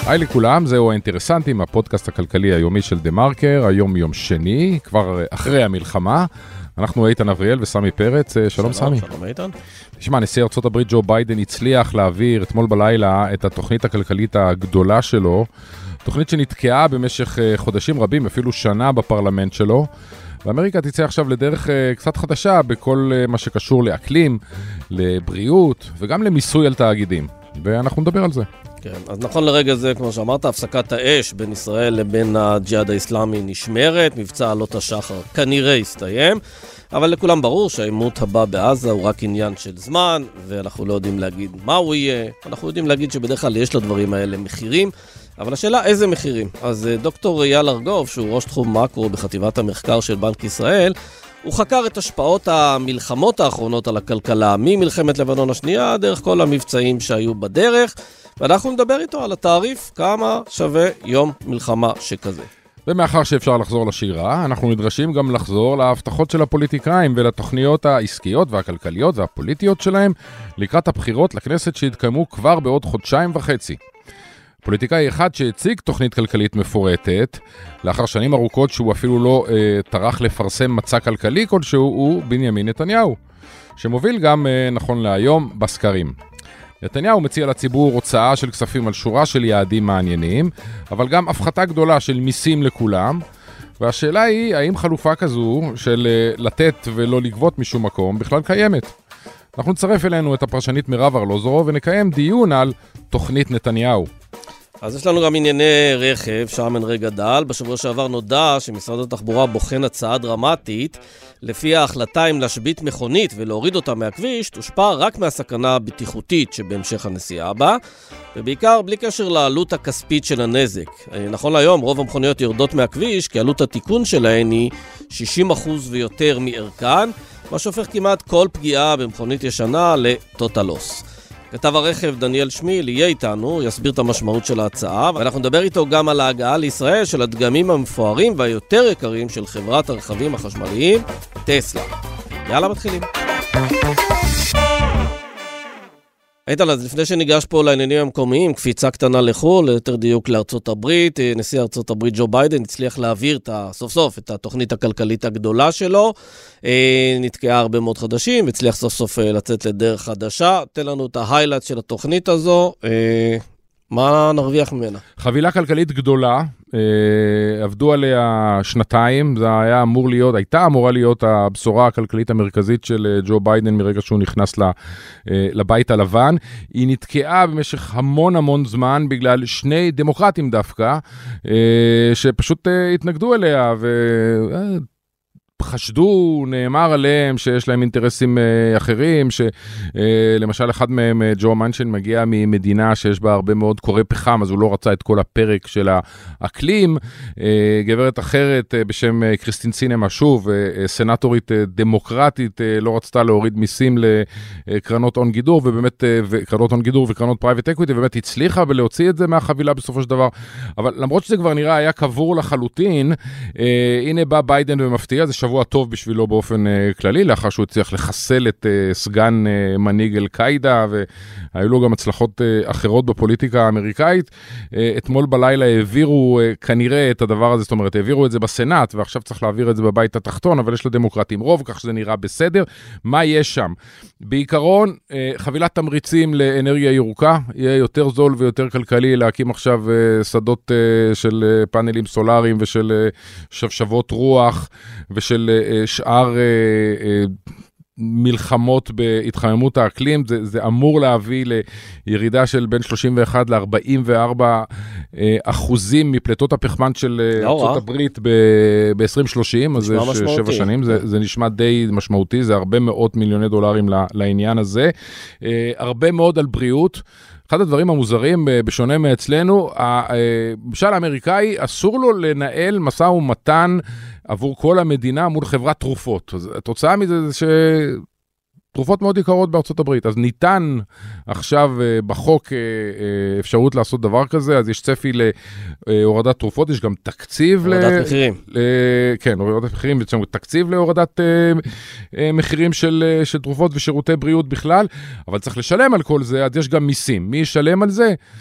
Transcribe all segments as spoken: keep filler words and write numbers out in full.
היי לכולם, זהו האינטרסנטים, הפודקאסט הכלכלי היומי של דה מרקר, היום יום שני, כבר אחרי המלחמה. אנחנו איתן אבריאל וסמי פרץ, שלום, שלום סמי. שלום איתן. תשמע, נשיא ארצות הברית ג'ו ביידן הצליח להעביר אתמול בלילה את התוכנית הכלכלית הגדולה שלו, תוכנית שנתקעה במשך חודשים רבים, אפילו שנה בפרלמנט שלו, ואמריקה תצא עכשיו לדרך קצת חדשה בכל מה שקשור לאקלים, לבריאות וגם למיסוי על תאגידים, ואנחנו נדבר על זה. כן, אז נכון לרגע זה, כמו שאמרת, הפסקת האש בין ישראל לבין הג'יהאד האסלאמי נשמרת, מבצע עלות השחר כנראה יסתיים, אבל לכולם ברור שהעימות הבא בעזה הוא רק עניין של זמן, ואנחנו לא יודעים להגיד מה הוא יהיה, אנחנו יודעים להגיד שבדרך כלל יש לדברים האלה מחירים, אבל השאלה איזה מחירים. אז דוקטור אייל ארגוב, שהוא ראש תחום מקרו בחטיבת המחקר של בנק ישראל, הוא חקר את השפעות המלחמות האחרונות על הכלכלה, ממלחמת לבנון השנייה, דרך כל המבצעים שהיו בדרך, ואנחנו נדבר איתו על התעריף, כמה שווה יום מלחמה שכזה. ומאחר שאפשר לחזור לשירה, אנחנו נדרשים גם לחזור להבטחות של הפוליטיקאים ולתוכניות העסקיות והכלכליות והפוליטיות שלהם לקראת הבחירות לכנסת שהתקיימו כבר בעוד חודשיים וחצי. פוליטיקאי אחד שהציג תוכנית כלכלית מפורטת, לאחר שנים ארוכות שהוא אפילו לא אה, טרח לפרסם מצע כלכלי כלשהו, הוא בנימין נתניהו, שמוביל גם אה, נכון להיום בסקרים. נתניהו מציע לציבור הוצאה של כספים על שורה של יעדים מעניינים, אבל גם הפחתה גדולה של מיסים לכולם, והשאלה היא, האם חלופה כזו של אה, לתת ולא לגבות משום מקום בכלל קיימת? אנחנו נצרף אלינו את הפרשנית מירב ארלוזורוב ונקיים דיון על תוכנית נתניהו. אז יש לנו גם ענייני רכב, שם אין רגע דל. בשבוע שעבר נודע שמשרד התחבורה בוחן הצעה דרמטית, לפי ההחלטה אם להשבית מכונית ולהוריד אותה מהכביש, תושפע רק מהסכנה הבטיחותית שבהמשך הנסיעה בה, ובעיקר בלי קשר לעלות הכספית של הנזק. נכון להיום, רוב המכוניות יורדות מהכביש, כי עלות התיקון שלהן היא שישים אחוז ויותר מערכן, מה שהופך כמעט כל פגיעה במכונית ישנה לטוטל לוס. כתב הרכב דניאל שמיל יהיה איתנו, יסביר את המשמעות של ההצעה, ואנחנו נדבר איתו גם על ההגעה לישראל של הדגמים המפוארים והיותר יקרים של חברת הרכבים החשמליים, טסלה. יאללה, מתחילים. איתן, אז לפני שניגש פה לעניינים המקומיים, קפיצה קטנה לחו"ל, יותר דיוק לארצות הברית, נשיא ארצות הברית ג'ו ביידן הצליח להעביר את, סוף סוף את התוכנית הכלכלית הגדולה שלו, נתקעה הרבה מאוד חדשים, הצליח סוף סוף לצאת לדרך חדשה. תן לנו את ההיילייט של התוכנית הזו, מה נרוויח ממנה? חבילה כלכלית גדולה, אה, עבדו עליה שנתיים, זה היה אמור להיות, הייתה אמורה להיות הבשורה הכלכלית המרכזית של ג'ו ביידן מרגע שהוא נכנס ל, אה, לבית הלבן. היא נתקעה במשך המון המון זמן בגלל שני דמוקרטים דווקא, אה, שפשוט אה, התנגדו אליה ו... אה, חשדו, נאמר עליהם שיש להם אינטרסים אה, אחרים, שלמשל אה, אחד מהם, אה, ג'ו מנשן, מגיע ממדינה שיש בה הרבה מאוד קורי פחם, אז הוא לא רצה את כל הפרק של האקלים. אה, גברת אחרת אה, בשם אה, קריסטין סינמה, שוב, אה, סנטורית אה, דמוקרטית, אה, לא רצתה להוריד מיסים לקרנות הון גידור, ובאמת, אה, וקרנות הון גידור וקרנות פרייבט אקוויטי, ובאמת הצליחה ולהוציא את זה מהחבילה בסופו של דבר. אבל למרות שזה כבר נראה היה קבור לחלוטין, אה, הנה בא ביידן ומפתיע, זה שבוע טוב בשבילו באופן uh, כללי, לאחר שהוא הצליח לחסל את uh, סגן uh, מנהיג אל-קאידה, והיו לו גם הצלחות uh, אחרות בפוליטיקה האמריקאית. Uh, אתמול בלילה העבירו uh, כנראה את הדבר הזה, זאת אומרת, העבירו את זה בסנאט, ועכשיו צריך להעביר את זה בבית התחתון, אבל יש לדמוקרטים רוב, כך שזה נראה בסדר. מה יש שם? בעיקרון, uh, חבילת תמריצים לאנרגיה ירוקה, יהיה יותר זול ויותר כלכלי להקים עכשיו uh, שדות uh, של uh, פאנלים סולאריים ושל uh, שבשבות רוח ושל של שאר מלחמות בהתחממות האקלים. זה, זה אמור להביא לירידה של בין שלושים ואחת ל-ארבעים וארבע אחוזים מפלטות הפחמן של ארצות הברית ב-עשרים שלושים, אז זה שבע שנים, זה, זה נשמע די משמעותי, זה הרבה מאות מיליוני דולרים לעניין הזה. הרבה מאוד על בריאות. אחד הדברים המוזרים, בשונה מאצלנו, הממשל האמריקאי אסור לו לנהל משא ומתן עבור כל המדינה מול חברת תרופות. אז התוצאה מזה זה שתרופות מאוד יקרות בארצות הברית. אז ניתן עכשיו בחוק אפשרות לעשות דבר כזה, אז יש צפי להורדת תרופות, יש גם תקציב הורדת ל... מחירים. ל... כן, הורדת מחירים, יש גם תקציב להורדת מחירים של, של תרופות ושירותי בריאות בכלל, אבל צריך לשלם על כל זה, אז יש גם מיסים. מי ישלם על זה?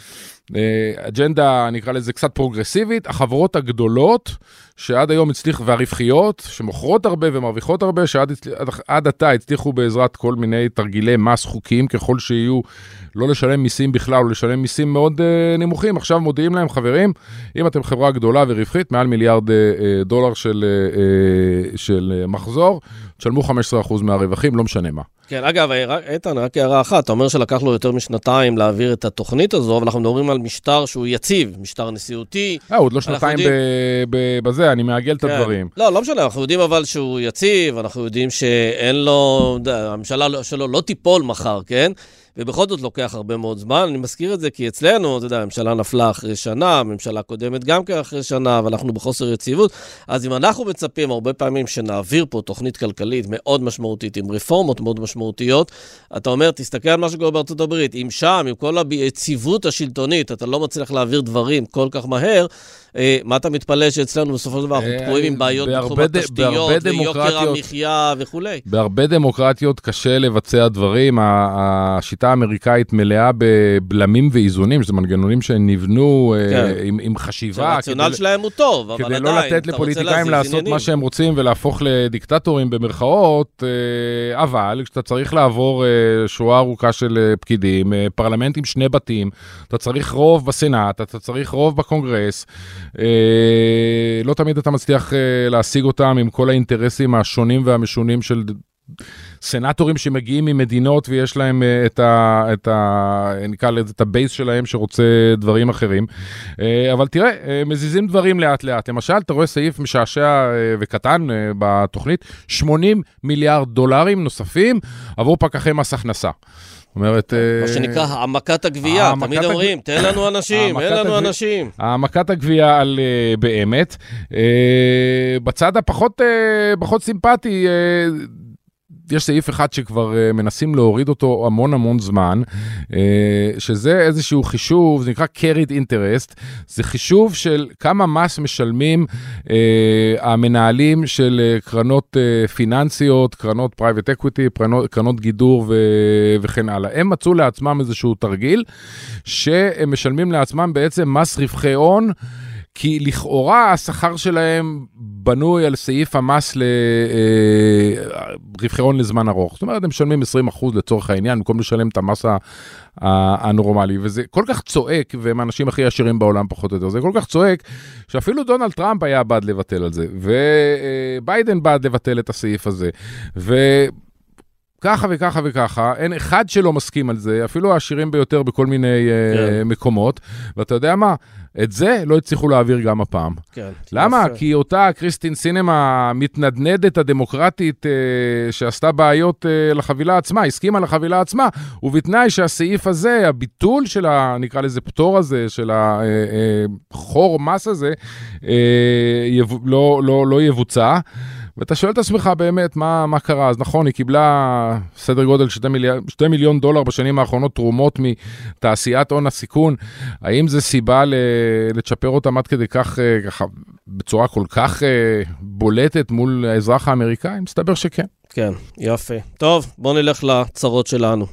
אג'נדה, נקרא לזה קצת פרוגרסיבית, החברות הגדולות, שעד היום הצליחו, והרווחיות, שמוכרות הרבה ומרוויחות הרבה, שעד עד עתה הצליחו בעזרת כל מיני תרגילי מס חוקיים, ככל שיהיו לא לשלם מיסים בכלל, או לשלם מיסים מאוד uh, נמוכים. עכשיו מודיעים להם, חברים, אם אתם חברה גדולה ורווחית, מעל מיליארד uh, דולר של, uh, של uh, מחזור, תשלמו חמישה עשר אחוז מהרווחים, לא משנה מה. כן, אגב, איתן, רק הערה אחת, אתה אומר שלקח לו יותר משנתיים להעביר את התוכנית הזו, אבל אנחנו מדברים על משטר שהוא יציב, משטר נשיאותי. אה, עוד לא שנתיים בזה, אני מעגל את הדברים. לא, לא משנה, אנחנו יודעים אבל שהוא יציב, אנחנו יודעים שאין לו, הממשלה שלו לא תיפול מחר, כן? ובכל זאת לוקח הרבה מאוד זמן. אני מזכיר את זה כי אצלנו, אתה יודע, הממשלה נפלה אחרי שנה, הממשלה קודמת גם כן אחרי שנה, אבל אנחנו בחוסר יציבות. אז אם אנחנו מצפים הרבה פעמים שנעביר פה תוכנית כלכלית מאוד משמעותית, עם רפורמות מאוד משמעותיות, אתה אומר, תסתכל על מה שקורה בארצות הברית, אם שם, עם כל היציבות השלטונית, אתה לא מצליח להעביר דברים כל כך מהר, מה אתה מתפלא שאצלנו בסופו של דבר אנחנו תקועים עם בעיות בתחום התשתיות ויוקר המחיה וכו'. בהרבה דמוקרטיות קשה לבצע דברים, השיטה האמריקאית מלאה בבלמים ואיזונים, שזה מנגנונים שנבנו עם חשיבה. הרציונל שלהם הוא טוב, אבל עדיין, כדי לא לתת לפוליטיקאים לעשות מה שהם רוצים ולהפוך לדיקטטורים במרכאות, אבל כשאתה צריך לעבור שורה ארוכה של פקידים, פרלמנט עם שני בתים, אתה צריך רוב בסנאט, אתה צריך רוב בקונגרס, לא תמיד אתה מצליח להשיג אותם עם כל האינטרסים השונים והמשונים של סנטורים שמגיעים ממדינות ויש להם את ה, את ה, נקרא לזה, את הבייס שלהם שרוצה דברים אחרים. אבל תראה, מזיזים דברים לאט לאט. למשל, אתה רואה סעיף משעשע וקטן בתוכנית, שמונים מיליארד דולרים נוספים עבור פקחי מס הכנסה. אומרת, מה שנקרא העמקת הגבייה, תמיד אומרים, תן לנו אנשים, אין לנו אנשים. העמקת הגבייה על באמת. בצד הפחות פחות סימפטי, יש סעיף אחד שכבר מנסים להוריד אותו המון המון זמן, שזה איזשהו חישוב, זה נקרא carried interest, זה חישוב של כמה מס משלמים המנהלים של קרנות פיננסיות, קרנות private equity, קרנות גידור וכן הלאה. הם מצאו לעצמם איזשהו תרגיל, שהם משלמים לעצמם בעצם מס רווחי הון, כי לכאורה השכר שלהם בנוי על סעיף המס לרווחי הון לזמן ארוך. זאת אומרת, הם משלמים עשרים אחוז לצורך העניין, במקום לשלם את המס הנורמלי, וזה כל כך צועק, והם האנשים הכי עשירים בעולם פחות או יותר, זה כל כך צועק, שאפילו דונלד טראמפ היה בעד לבטל על זה, וביידן בעד לבטל את הסעיף הזה, ו... ככה וככה וככה, אין אחד שלא מסכים על זה, אפילו העשירים ביותר בכל מיני כן. uh, מקומות, ואתה יודע מה? את זה לא הצליחו להעביר גם הפעם. כן. למה? יפה. כי אותה קריסטין סינמה מתנדנדת הדמוקרטית uh, שעשתה בעיות uh, לחבילה עצמה, הסכימה לחבילה עצמה, ובתנאי שהסעיף הזה, הביטול של ה... נקרא לזה פטור הזה, של החור מס הזה, uh, יב... לא, לא, לא יבוצע, ואתה שואל את עצמך באמת מה, מה קרה. אז נכון, היא קיבלה סדר גודל שתי מיליון, שתי מיליון דולר בשנים האחרונות תרומות מתעשיית הון הסיכון. האם זה סיבה לצ'פר אותם עד כדי כך, ככה, בצורה כל כך בולטת מול האזרח האמריקאי? מסתבר שכן. כן, יפה. טוב, בוא נלך לצרות שלנו.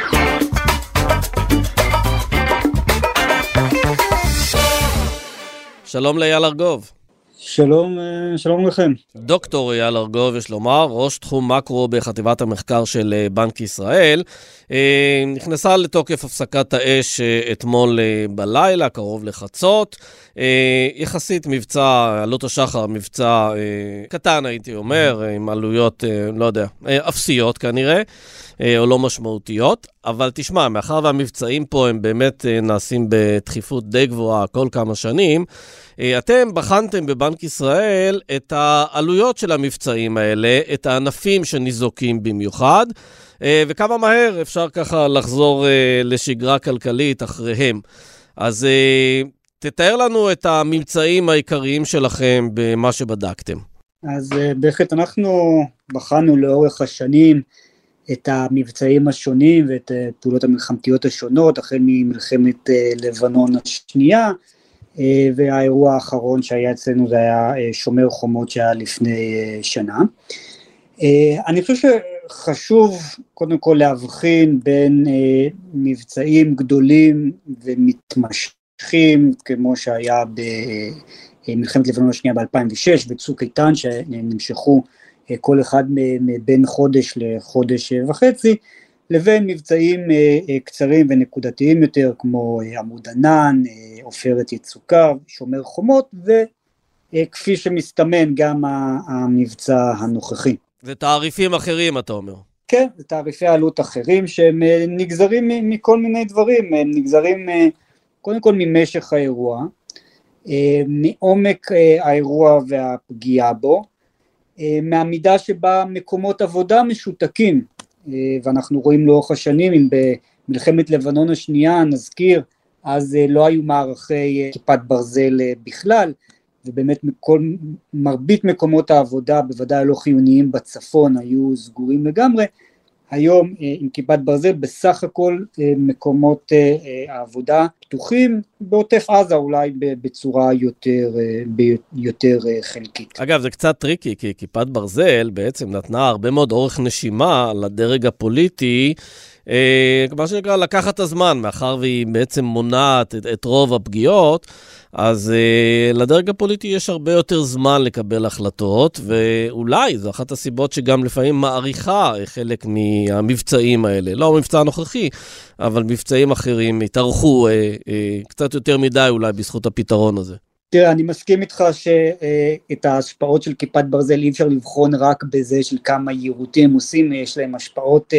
שלום לאייל ארגוב. שלום, שלום לכם. דוקטור אייל ארגוב, יש לומר, ראש תחום מקרו בחטיבת המחקר של בנק ישראל, נכנסה לתוקף הפסקת האש אתמול בלילה, קרוב לחצות, יחסית מבצע, עלות השחר, מבצע קטן הייתי אומר, עם עלויות, לא יודע, אפסיות כנראה, או לא משמעותיות, אבל תשמע, מאחר והמבצעים פה הם באמת נעשים בדחיפות די גבוהה כל כמה שנים, אתם בחנתם בבנק ישראל את העלויות של המבצעים האלה, את הענפים שניזוקים במיוחד, וכמה מהר אפשר ככה לחזור לשגרה כלכלית אחריהם. אז תתאר לנו את הממצאים העיקריים שלכם במה שבדקתם. אז בהחלט אנחנו בחנו לאורך השנים את המבצעים השונים ואת פעולות המלחמתיות השונות, החל ממלחמת לבנון השנייה, והאירוע האחרון שהיה אצלנו זה היה שומר חומות שהיה לפני שנה. אני חושב שחשוב קודם כל להבחין בין מבצעים גדולים ומתמשכים, מתמשכים, כמו שהיה במלחמת לבנון השנייה ב-אלפיים ושש, וצוק איתן, שנמשכו כל אחד בין חודש לחודש וחצי, לבין מבצעים קצרים ונקודתיים יותר, כמו עמוד ענן, עופרת יצוקה, שומר חומות, וכפי שמסתמן גם המבצע הנוכחי. זה תעריפים אחרים, אתה אומר. כן, זה תעריפי עלות אחרים, שהם נגזרים מכל מיני דברים, הם נגזרים קודם כל ממשך האירוע, מעומק האירוע והפגיעה בו, מהמידה שבה מקומות עבודה משותקים, ואנחנו רואים לאורך השנים, אם במלחמת לבנון השנייה נזכיר, אז לא היו מערכי כיפת ברזל בכלל, ובאמת מכל, מרבית מקומות העבודה, בוודאי לא חיוניים בצפון, היו סגורים לגמרי. היום עם כיפת ברזל, בסך הכל מקומות העבודה פתוחים, בעוטף עזה אולי בצורה יותר, יותר חלקית. אגב, זה קצת טריקי, כי כיפת ברזל בעצם נתנה הרבה מאוד אורך נשימה לדרג הפוליטי, מה שנקרא לקחת את הזמן, מאחר והיא בעצם מונעת את, את רוב הפגיעות, אז uh, לדרג הפוליטי יש הרבה יותר זמן לקבל החלטות, ואולי זו אחת הסיבות שגם לפעמים מעריכה חלק מהמבצעים האלה, לא המבצע הנוכחי, אבל מבצעים אחרים התארכו uh, uh, קצת יותר מדי אולי בזכות הפתרון הזה. תראה, אני מסכים איתך שאת ההשפעות של כיפת ברזל אי אפשר לבחון רק בזה של כמה יירוטים עושים, יש להם השפעות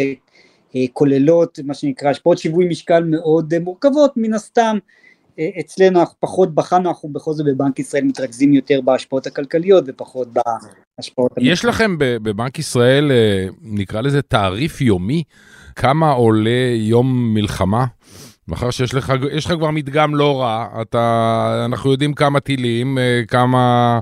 כוללות, מה שנקרא, השפעות שיווי משקל מאוד מורכבות, מן הסתם, אצלנו אנחנו פחות בחנו, אנחנו בכל זאת בבנק ישראל מתרכזים יותר בהשפעות הכלכליות ופחות בהשפעות... יש לכם בבנק ישראל, נקרא לזה תעריף יומי, כמה עולה יום מלחמה? מאחר שיש לך, יש לך כבר מדגם לא רע, אתה, אנחנו יודעים כמה טילים, כמה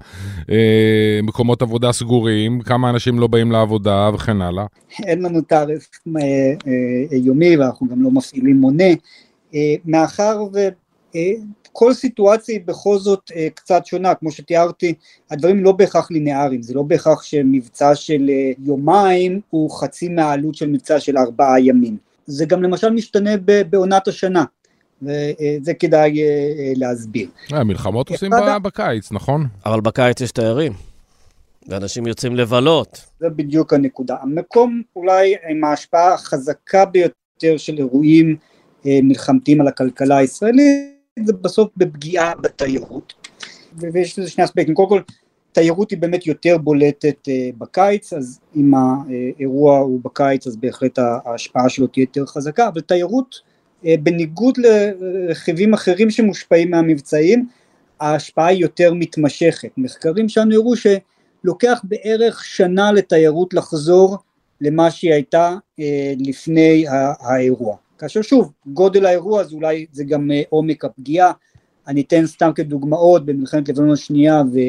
אה, מקומות עבודה סגורים, כמה אנשים לא באים לעבודה וכן הלאה. אין לנו תעריף אה, אה, יומי, ואנחנו גם לא מפעילים מונה, אה, מאחר וכל אה, סיטואציה היא בכל זאת אה, קצת שונה, כמו שתיארתי, הדברים לא בהכרח לינאריים, זה לא בהכרח שמבצע של אה, יומיים הוא חצי מהעלות של מבצע של ארבעה ימים. זה גם למשל משתנה בעונת השנה, וזה כדאי להסביר. מלחמות עושים בקיץ, נכון? אבל בקיץ יש תיירים, ואנשים יוצאים לבלות. זה בדיוק הנקודה. המקום אולי עם ההשפעה החזקה ביותר של אירועים מלחמתיים על הכלכלה הישראלית, זה בסוף בפגיעה בתיירות. ויש לזה שני אספקטים. קודם כל, תיירות היא באמת יותר בולטת בקיץ, אז אם האירוע הוא בקיץ, אז בהחלט ההשפעה שלו תהיה יותר חזקה, אבל תיירות, בניגוד לרכיבים אחרים שמושפעים מהמבצעים, ההשפעה היא יותר מתמשכת. מחקרים שלנו הראו שלוקח בערך שנה לתיירות לחזור למה שהיא הייתה לפני האירוע. כאשר שוב, גודל האירוע, אז אולי זה גם עומק הפגיעה. אני אתן סתם כדוגמאות, במלחמת לבנון השנייה ו...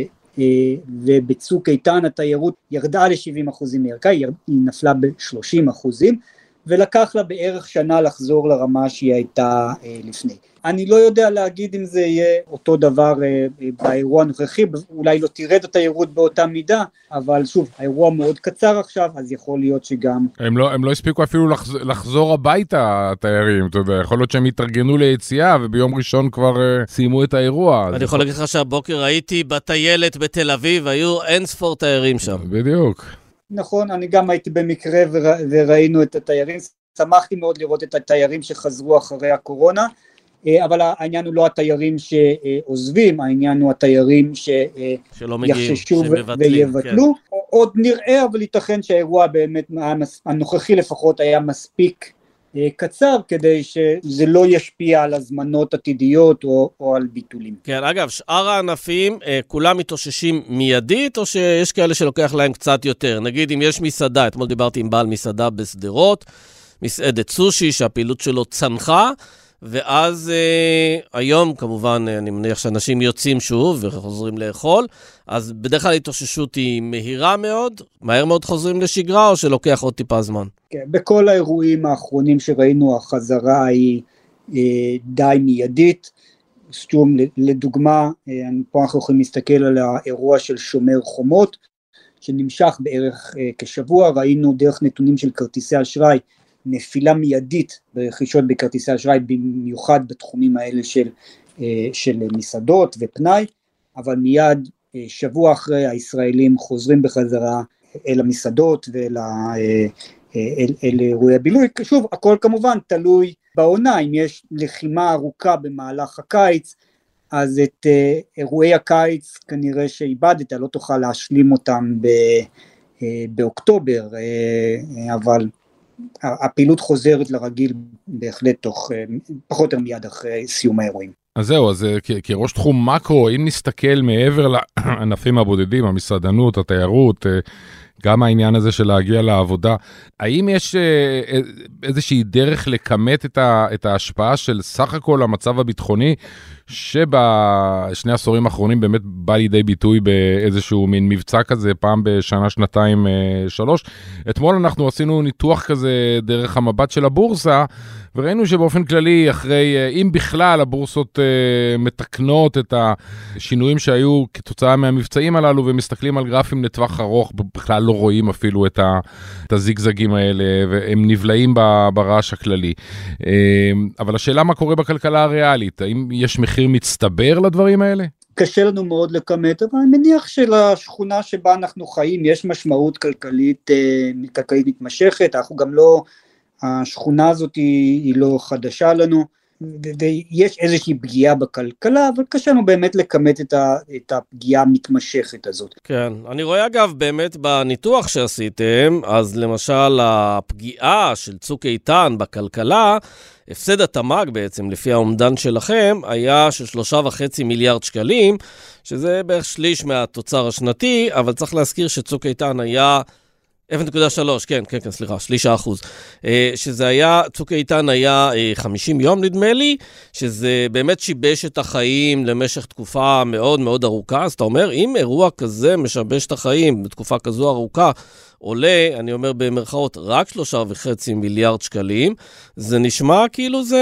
ובצוק איתן התיירות ירדה ל-שבעים אחוזים מערכה, היא נפלה ב-שלושים אחוזים, ולקח לה בערך שנה לחזור לרמה שהיא הייתה לפני. אני לא יודע להגיד אם זה יהיה אותו דבר באירוע הנוכחי, אולי לא תרד התיירות באותה מידה, אבל שוב, האירוע מאוד קצר עכשיו, אז יכול להיות שגם... הם לא, הם לא הספיקו אפילו לחזור, לחזור הביתה, התיירים, אתה יודע, יכול להיות שהם התארגנו ליציאה, וביום ראשון כבר uh, סיימו את האירוע. אני יכול להגיד לך שהבוקר הייתי בטיילת בתל אביב, היו אין ספור תיירים שם. בדיוק. נכון, אני גם הייתי במקרה ורא, וראינו את התיירים, שמחתי מאוד לראות את התיירים שחזרו אחרי הקורונה, אבל העניין הוא לא התיירים שעוזבים, העניין הוא התיירים שיחששו ויבטלו, כן. עוד נראה, אבל ייתכן שהאירוע באמת, הנוכחי לפחות היה מספיק קצר, כדי שזה לא ישפיע על הזמנות עתידיות או, או על ביטולים. כן, אגב, שאר הענפים, כולם מתאוששים מיידית, או שיש כאלה שלוקח להם קצת יותר? נגיד, אם יש מסעדה, אתמול דיברתי עם בעל מסעדה בסדרות, מסעדת סושי, שהפעילות שלו צנחה, ואז אה, היום כמובן אני מניח שאנשים יוצאים שוב וחוזרים לאכול, אז בדרך כלל התאוששות היא מהירה מאוד, מהר מאוד חוזרים לשגרה או שלוקח עוד טיפה זמן? כן, בכל האירועים האחרונים שראינו החזרה היא אה, די מיידית, שום, לדוגמה, אה, פה אנחנו יכולים להסתכל על האירוע של שומר חומות, שנמשך בערך אה, כשבוע, ראינו דרך נתונים של כרטיסי אשראי, נפילה מיידית ברכישות בכרטיסי אשראי, במיוחד בתחומים האלה של של מסעדות ופנאי, אבל מיד שבוע אחרי הישראלים חוזרים בחזרה אל המסעדות ואל אל, אל אירועי הבילוי. שוב, הכל כמובן תלוי בעונה, אם יש לחימה ארוכה במהלך הקיץ, אז את אירועי הקיץ כנראה שאיבדת, לא תוכל להשלים אותם ב, באוקטובר, אבל הפעילות חוזרת לרגיל בהחלט תוך פחות או מיד אחרי סיום האירועים. אז זהו, אז כראש תחום מקרו, אם נסתכל מעבר לענפים הבודדים, המסעדנות, התיירות, גם העניין הזה של להגיע לעבודה, האם יש איזושהי דרך לכמת את ההשפעה של סך הכל המצב הביטחוני, שבשני עשורים האחרונים באמת בא לידי ביטוי באיזשהו מין מבצע כזה, פעם בשנה, שנתיים, שלוש. אתמול אנחנו עשינו ניתוח כזה דרך המבט של הבורסה, וראינו שבאופן כללי, אחרי, אם בכלל הבורסות מתקנות את השינויים שהיו כתוצאה מהמבצעים הללו, ומסתכלים על גרפים לטווח ארוך, בכלל לא רואים אפילו את הזיגזגים האלה, והם נבלעים ברעש הכללי. אבל השאלה מה קורה בכלכלה הריאלית, האם יש מחיר מצטבר לדברים האלה? קשה לנו מאוד לכמת, אבל אני מניח שלשכונה שבה אנחנו חיים יש משמעות כלכלית, כלכלית מתמשכת, אנחנו גם לא, השכונה הזאת היא, היא לא חדשה לנו, ויש איזושהי פגיעה בכלכלה, אבל קשה לנו באמת לכמת את, ה, את הפגיעה המתמשכת הזאת. כן, אני רואה אגב באמת בניתוח שעשיתם, אז למשל הפגיעה של צוק איתן בכלכלה, הפסד התמ"ג בעצם, לפי האומדן שלכם, היה של שלושה וחצי מיליארד שקלים, שזה בערך שליש מהתוצר השנתי, אבל צריך להזכיר שצוק איתן היה אפס נקודה שלוש, כן, כן, כן, סליחה, שלישה אחוז. שזה היה, צוק איתן היה חמישים יום נדמה לי, שזה באמת שיבש את החיים למשך תקופה מאוד מאוד ארוכה, אז אתה אומר, אם אירוע כזה משבש את החיים בתקופה כזו ארוכה, עולה, אני אומר במרכאות, רק שלושה וחצי מיליארד שקלים, זה נשמע כאילו זה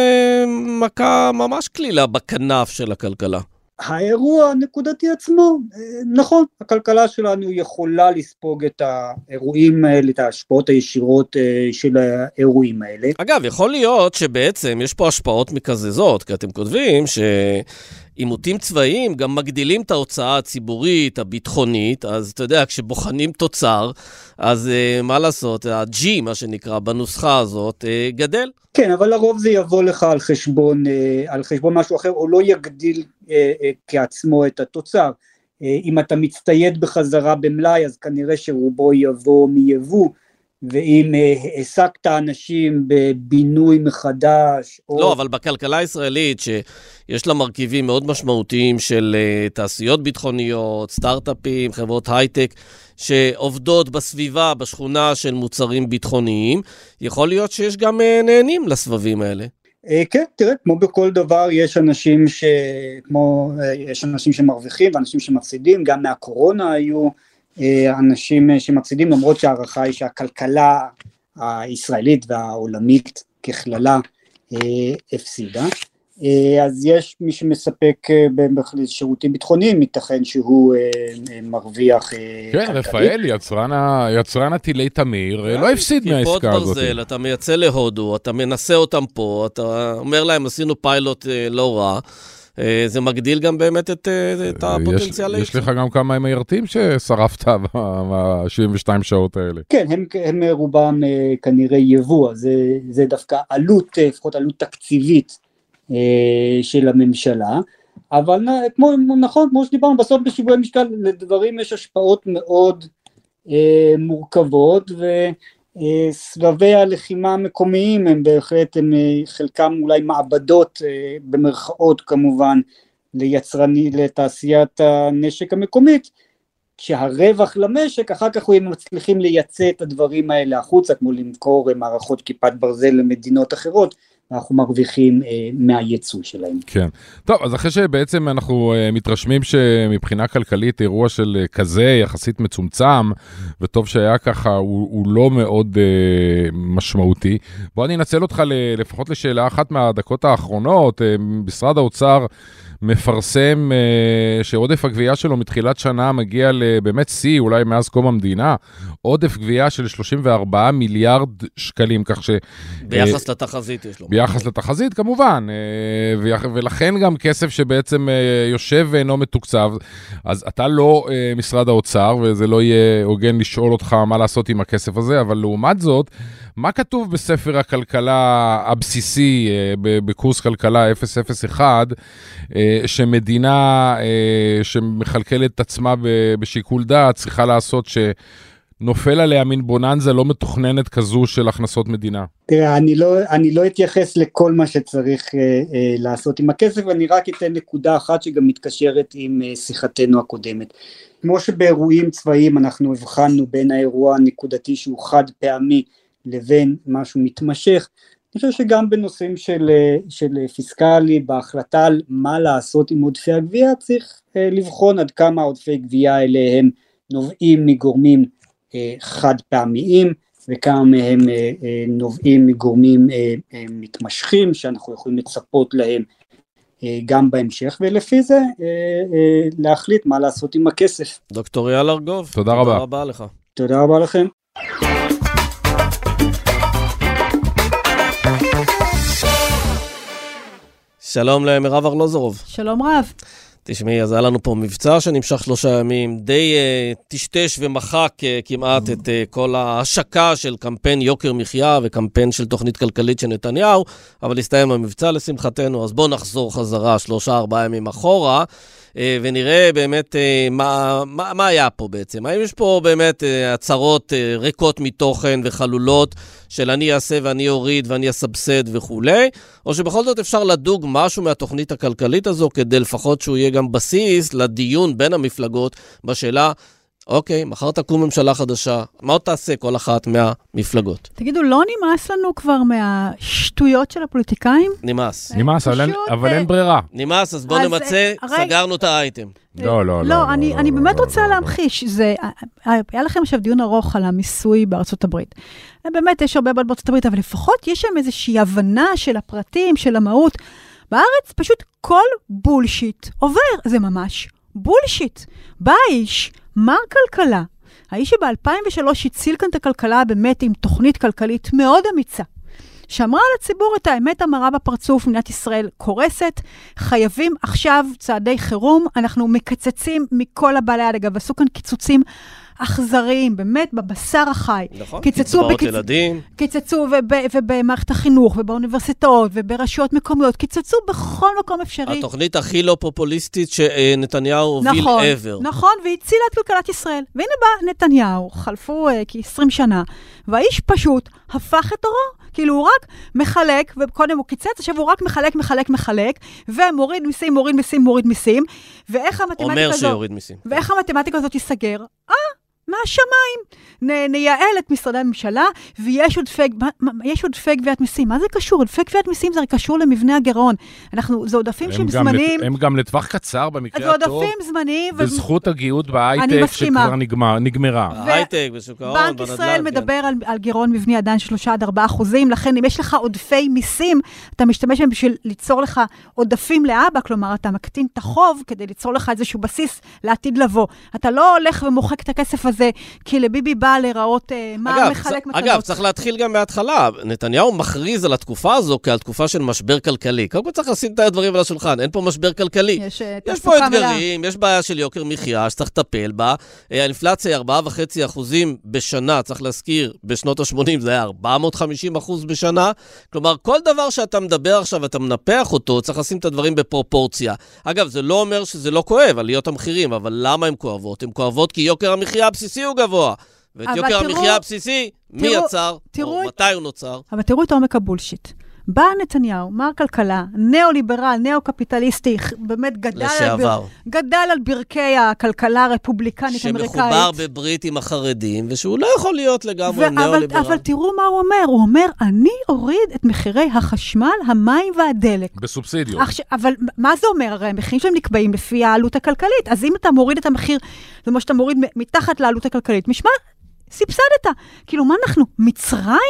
מכה ממש כלילה בכנף של הכלכלה. האירוע הנקודתי עצמו, נכון, הכלכלה שלנו יכולה לספוג את האירועים האלה, את ההשפעות הישירות של האירועים האלה. אגב, יכול להיות שבעצם יש פה השפעות מקזזות, כי אתם כותבים שעימותים צבאיים גם מגדילים את ההוצאה הציבורית, הביטחונית, אז אתה יודע, כשבוחנים תוצר, אז מה לעשות, ה-G, מה שנקרא, בנוסחה הזאת, גדל. כן, אבל לרוב זה יבוא לך על חשבון, על חשבון משהו אחר, או לא יגדיל כעצמו את התוצר. אם אתה מצטייד בחזרה במלאי, אז כנראה שרובו יבוא מיבוא, ואם העסקת אנשים בבינוי מחדש... או... לא, אבל בכלכלה הישראלית, שיש לה מרכיבים מאוד משמעותיים של תעשיות ביטחוניות, סטארט-אפים, חברות הייטק, שעובדות בסביבה, בשכונה של מוצרים ביטחוניים, יכול להיות שיש גם נהנים לסבבים האלה. כן, תראה, כמו בכל דבר, יש אנשים ש... כמו, יש אנשים שמרוויחים ואנשים שמפסידים, גם מהקורונה היו אנשים שמפסידים, למרות שהערכה היא שהכלכלה הישראלית והעולמית ככללה הפסידה. אז יש מי שמספק שירותים ביטחוניים, ייתכן שהוא מרוויח כלכלית. כן, רפאל, יצרן הטילי תמיר, לא הפסיד מהעסקה הזאת. ברזל, אתה מייצא להודו, אתה מנסה אותם פה, אתה אומר להם, עשינו פיילוט לא רע, זה מגדיל גם באמת את, את הפוטנציאל. יש, יש לך גם כמה מיירטים ששרפת ב-שבעים ושתיים שעות האלה. כן, הם, הם רובם כנראה יבוא, זה, זה דווקא עלות, לפחות עלות תקציבית של הממשלה, אבל כמו, נכון, כמו שדיברנו, בסוף בשיווי משקל, לדברים יש השפעות מאוד מורכבות, וסבבי הלחימה המקומיים הם בהחלט, הם חלקם אולי מעבדות במרכאות כמובן ליצרני, לתעשיית הנשק המקומית, כשהרווח למשק, אחר כך הם מצליחים לייצא את הדברים האלה החוצה, כמו למכור מערכות כיפת ברזל למדינות אחרות, אנחנו מרוויחים אה, מהייצוא שלהם. כן. טוב, אז אחרי שבעצם אנחנו אה, מתרשמים שמבחינה כלכלית אירוע של אה, כזה יחסית מצומצם, וטוב שהיה ככה, הוא, הוא לא מאוד אה, משמעותי. בוא אני אנצל אותך ל, לפחות לשאלה אחת מהדקות האחרונות. אה, משרד האוצר מפרסם uh, שעודף הגבייה שלו מתחילת שנה מגיע לבאמת סי, אולי מאז קום המדינה, עודף גבייה של שלושים וארבעה מיליארד שקלים, כך ש... ביחס uh, לתחזית יש לו. ביחס לתחזית, כמובן, uh, ולכן גם כסף שבעצם uh, יושב ואינו מתוקצב, אז אתה לא uh, משרד האוצר, וזה לא יהיה הוגן לשאול אותך מה לעשות עם הכסף הזה, אבל לעומת זאת, מה כתוב בספר הכלכלה הבסיסי, בקורס כלכלה אפס אפס אחת, שמדינה שמחלקלת את עצמה בשיקול דעת, צריכה לעשות שנופל עליה מין בוננזה לא מתוכננת כזו של הכנסות מדינה? תראה, אני לא, אני לא אתייחס לכל מה שצריך אה, אה, לעשות עם הכסף, אני רק אתן נקודה אחת שגם מתקשרת עם אה, שיחתנו הקודמת. כמו שבאירועים צבאיים אנחנו הבחנו בין האירוע הנקודתי שהוא חד פעמי, לבין משהו מתמשך, אני חושב שגם בנושאים של, של פיסקלי, בהחלטה על מה לעשות עם עודפי הגבייה, צריך אה, לבחון עד כמה עודפי גבייה האלה הם נובעים מגורמים אה, חד פעמיים, וכמה מהם אה, אה, נובעים מגורמים אה, אה, מתמשכים, שאנחנו יכולים לצפות להם אה, גם בהמשך, ולפי זה אה, אה, להחליט מה לעשות עם הכסף. דוקטור אייל ארגוב, תודה רבה. תודה רבה לך. תודה רבה לכם. שלום למירב ארלוזורוב. שלום רב. תשמעי, אז היה לנו פה מבצע שנמשך שלושה ימים, די uh, טשטש ומחק uh, כמעט את uh, כל ההשקה של קמפיין יוקר מחיה וקמפיין של תוכנית כלכלית של נתניהו, אבל הסתיים המבצע לשמחתנו, אז בואו נחזור חזרה שלושה ארבעה ימים אחורה, uh, ונראה באמת uh, מה, מה, מה היה פה בעצם. האם יש פה באמת uh, הצהרות uh, ריקות מתוכן וחלולות של אני אעשה ואני אוריד ואני אסבסד וכולי, או שבכל זאת אפשר לדוג משהו מהתוכנית הכלכלית הזו, כדי לפחות שהוא יהיה גם בסיס לדיון בין המפלגות בשאלה, אוקיי, מחר תקום ממשלה חדשה, מה עוד תעשה כל אחת מהמפלגות? תגידו, לא נמאס לנו כבר מהשטויות של הפוליטיקאים? נמאס. נמאס, אבל אין- אבל אין ברירה. נמאס, אז בואו אז, נמצא, הרי- סגרנו את האייטם. לא, לא, לא. לא, אני, אני באמת רוצה להמחיש, זה, היה לכם עכשיו דיון ארוך על המיסוי בארצות הברית. באמת יש הרבה בעיות בארצות הברית, אבל לפחות יש שם איזושהי הבנה של הפרטים, של המהות. בארץ פשוט כל בולשיט עובר, זה ממש בולשיט. בא האיש, מר כלכלה, האיש שב-אלפיים ושלוש הציל כאן את הכלכלה באמת עם תוכנית כלכלית מאוד אמיצה. שאמרה על הציבור את האמת המרה בפרצוף, מדינת ישראל קורסת, חייבים עכשיו צעדי חירום, אנחנו מקצצים מכל הבעלי יד, אגב, עשו כאן קיצוצים אכזריים, באמת בבשר החי. נכון, קיצצו קצבאות בקיצ- ילדים. קיצצו וב, ובמערכת החינוך, ובאוניברסיטאות, וברשויות מקומיות, קיצצו בכל מקום אפשרי. התוכנית הכי לא פופוליסטית שנתניהו הוביל נכון, ever. נכון, והצילה את כלכלת ישראל. והנה בא נתניהו, חלפו uh, כ-עשרים שנה, והאיש פשוט הפך את אורו. כאילו הוא רק מחלק, וקודם הוא קיצץ, עכשיו הוא רק מחלק, מחלק, מחלק, ומוריד מיסים, מוריד מיסים, מוריד מיסים, ואיך המתמטיקה אומר הזאת... שיוריד מיסים. ואיך המתמטיקה הזאת תיסגר? אה, מהשמיים. נ, נייעל את משרדי הממשלה, ויש עודפי, יש עודפי גביית מיסים. מה זה קשור? עודפי גביית מיסים זה קשור למבנה הגירעון. אנחנו, זה עודפים שהם זמניים. הם גם לטווח קצר במקרה זה הטוב. עודפים זמניים. בזכות הגיעות בהייטק שכבר נגמר, נגמרה. ההייטק, בשוק ההון, בנק בנדל"ן, ישראל כן. מדבר על, על גירעון מבני עדיין של שלושה עד ארבעה אחוזים, לכן אם יש לך עודפי מיסים, אתה משתמש בהם בשביל ליצור לך עודפים לאבא, כלומר אתה מקטין את החוב כדי ליצור לך איזשהו בסיס לעתיד לבוא. אתה לא הולך ומוחק את הכסף הזה, כי לביבי בא להיראות אה, מה אגב, מחלק צ... מתנות. אגב, צריך להתחיל גם מההתחלה. נתניהו מכריז על התקופה הזו כעל תקופה של משבר כלכלי. קודם כל צריך לשים את הדברים על השולחן, אין פה משבר כלכלי. יש, אה, יש תעסוקה פה מלאה. אתגרים, יש בעיה של יוקר מחיה שצריך לטפל בה. אה, האינפלציה היא ארבעה וחצי אחוזים בשנה, צריך להזכיר, בשנות ה-שמונים זה היה ארבע מאות וחמישים אחוז בשנה. כלומר, כל דבר שאתה מדבר עכשיו, אתה מנפח אותו, צריך לשים את הדברים בפרופורציה. אגב, זה לא אומר שזה לא כואב, עליות המחירים, אבל למה הן כואבות? הן כואבות כי יוקר המחיה הבסיסי הוא גבוה. ואת יוקר תראו, המחיה הבסיסי, מי תראו, יצר? תראו, או מתי הוא נוצר? אבל תראו את עומק הבולשיט. בא נתניהו, מר כלכלה, ניאו-ליברל, ניאו-קפיטליסטי, באמת גדל על, בר... גדל על ברכי הכלכלה הרפובליקנית האמריקאית. שמחובר בברית עם החרדים, ושהוא לא יכול להיות לגמרי ו- ניאו-ליברל. אבל, אבל תראו מה הוא אומר, הוא אומר, אני אוריד את מחירי החשמל, המים והדלק. בסובסידיות. עכשיו, אבל מה זה אומר? הרי המחירים שלהם נקבעים לפי העלות הכלכלית, אז אם אתה מוריד את המחיר, זאת אומרת שאתה מוריד מתחת לעלות הכלכלית, משמע, סבסדת. כאילו, מה אנחנו? מצרים?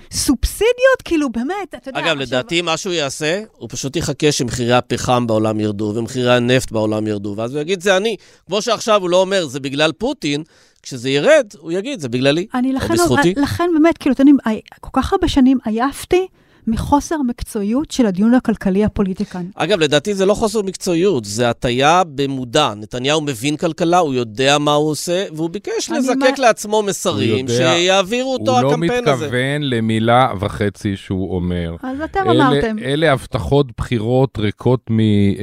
סובסידיות, כאילו באמת, אתה יודע... אגב, לדעתי מה שהוא יעשה, הוא פשוט יחכה שמחירי הפחם בעולם ירדו, ומחירי הנפט בעולם ירדו, ואז הוא יגיד, זה אני. כמו שעכשיו הוא לא אומר, זה בגלל פוטין, כשזה ירד, הוא יגיד, זה בגללי, או בזכותי. לכן באמת, כאילו, אתם יודעים, כל כך הרבה שנים עייפתי, מחוסר מקצועיות של הדיון הכלכלי הפוליטי כאן. אגב, לדעתי זה לא חוסר מקצועיות, זה הטיה במודע. נתניהו מבין כלכלה, הוא יודע מה הוא עושה, והוא ביקש לזקק לעצמו מסרים שיעבירו אותו הקמפיין הזה. הוא לא מתכוון למילה וחצי שהוא אומר. אז אתם אמרתם. אלה הבטחות בחירות ריקות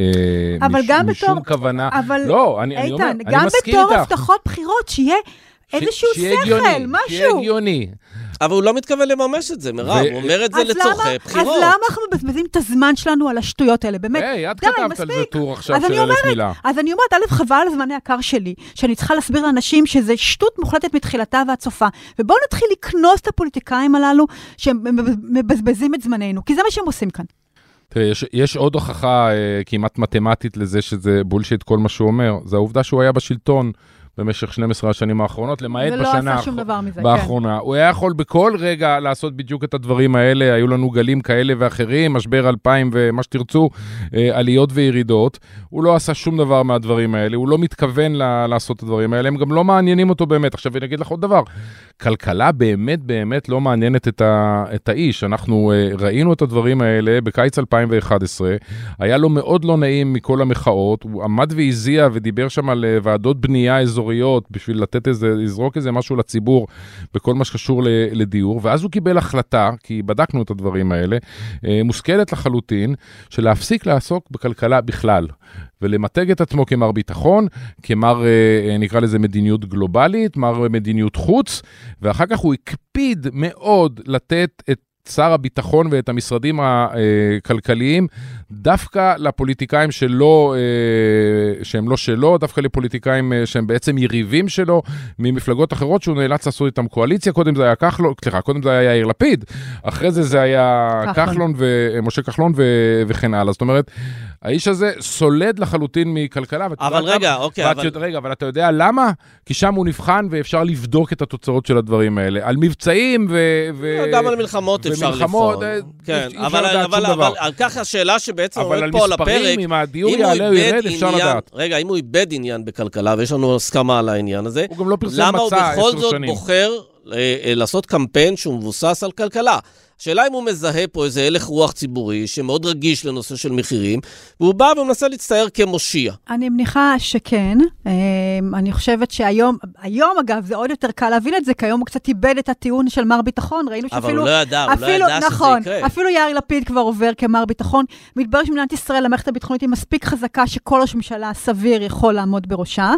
משום כוונה. לא, אני אומר, אני מסכים איתך. גם בתור הבטחות בחירות, שיהיה איזשהו שכל, משהו. שיהיה הגיוני. אבל הוא לא מתכוון לממש את זה, מירב, הוא אומר את זה לצורכי בחירות. אז למה אנחנו מבזבזים את הזמן שלנו על השטויות האלה? באמת, היי, את כתבת על זה טור עכשיו של אלף מילה. אז אני אומרת, א', חבל על הזמן היקר שלי, שאני צריכה להסביר לאנשים שזה שטות מוחלטת מתחילתה ועד סופה, ובואו נתחיל לקנוס את הפוליטיקאים הללו, שהם מבזבזים את זמננו, כי זה מה שהם עושים כאן. תראה, יש, יש עוד הוכחה אה, כמעט מתמטית לזה שזה בולשיט כל מה שהוא אומר, זה העובדה שהוא היה בשלטון, במשך שנים עשרה השנים האחרונות, למעט בשנה האחרונה. הוא היה יכול בכל רגע לעשות בדיוק את הדברים האלה, היו לנו גלים כאלה ואחרים, משבר אלפיים ומה שתרצו, עליות וירידות. הוא לא עשה שום דבר מהדברים האלה, הוא לא מתכוון לעשות את הדברים האלה, הם גם לא מעניינים אותו באמת. עכשיו אני אגיד לך עוד דבר, כלכלה באמת באמת לא מעניינת את, ה, את האיש. אנחנו ראינו את הדברים האלה בקיץ אלפיים ואחת עשרה, היה לו מאוד לא נעים מכל המחאות, הוא עמד והזיע ודיבר שם על ועדות בנייה אזוריות, בשביל לתת איזה, לזרוק איזה משהו לציבור בכל מה שקשור לדיור, ואז הוא קיבל החלטה, כי בדקנו את הדברים האלה, מושכלת לחלוטין, של להפסיק לעסוק בכלכלה בכלל, ולמתג את עצמו כמר ביטחון, כמר, נקרא לזה מדיניות גלובלית, מר מדיניות חוץ, ואחר כך הוא הקפיד מאוד לתת את שר הביטחון ואת המשרדים הכלכליים, דווקא לפוליטיקאים שלו, שהם לא שלו, דווקא לפוליטיקאים שהם בעצם יריבים שלו, ממפלגות אחרות שהוא נאלץ לעשות איתם קואליציה, קודם זה היה כחלון, סליחה, קודם זה היה יאיר לפיד, אחרי זה זה היה כחלון ומשה כחלון וכן הלאה. זאת אומרת, האיש הזה סולד לחלוטין מכלכלה. אבל רגע, אוקיי. רגע, אבל אתה יודע למה? כי שם הוא נבחן ואפשר לבדוק את התוצאות של הדברים האלה. על מבצעים ו... גם על מלחמות אפשר לפעול. כן, אבל על כך השאלה שבעצם עומד פה על הפרק, אבל על מספרים, אם הדיור יעלה או ירד, אפשר לדעת. רגע, אם הוא איבד עניין בכלכלה, ויש לנו הסכמה על העניין הזה, הוא גם לא פרסם מצע עשר שנים. למה הוא בכל זאת בוחר לעשות קמפיין שהוא מבוסס על כלכלה? השאלה אם הוא מזהה פה איזה הלך רוח ציבורי שמאוד רגיש לנושא של מחירים, והוא בא ומנסה להצטייר כמושיע. אני מניחה שכן. אני חושבת שהיום, היום אגב, זה עוד יותר קל להבין את זה, כי היום הוא קצת איבד את הטיעון של מר ביטחון, ראינו שאפילו... אבל הוא לא ידע, הוא לא ידע שזה נכון, יקרה. אפילו יאיר לפיד כבר עובר כמר ביטחון. מתברר שמדינת ישראל, המערכת הביטחונית היא מספיק חזקה שכל ראש ממשלה סביר יכול לעמוד בראשה.